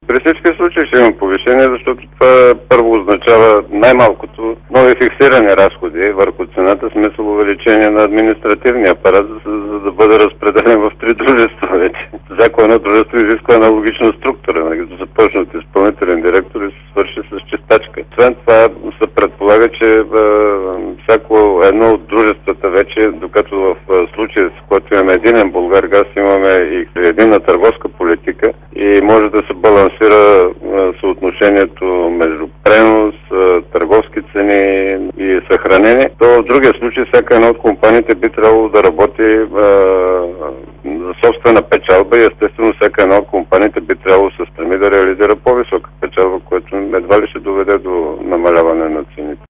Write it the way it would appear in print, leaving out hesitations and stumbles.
При всички случаи ще има повишение, защото това първо означава най-малкото нови фиксирани разходи върху цената, смисъл увеличение на административния апарат, за да бъде разпределен в 3 дружества вече. Всяко едно дружество изисква аналогична структура, като започне от изпълнителен директор и се свърши с чистачка. Освен това се предполага, че всяко едно от дружествата вече, докато в случая, с който имаме единен Булгаргаз, имаме и единна търговска политика и може да се балансира съотношението между пренос, търговски цени и съхранение, то в другия случай всяка една от компаниите би трябвало да работи за собствена печалба и естествено всяка една от компаниите би трябвало да се стреми да реализира по-висока печалба, което едва ли ще доведе до намаляване на цените.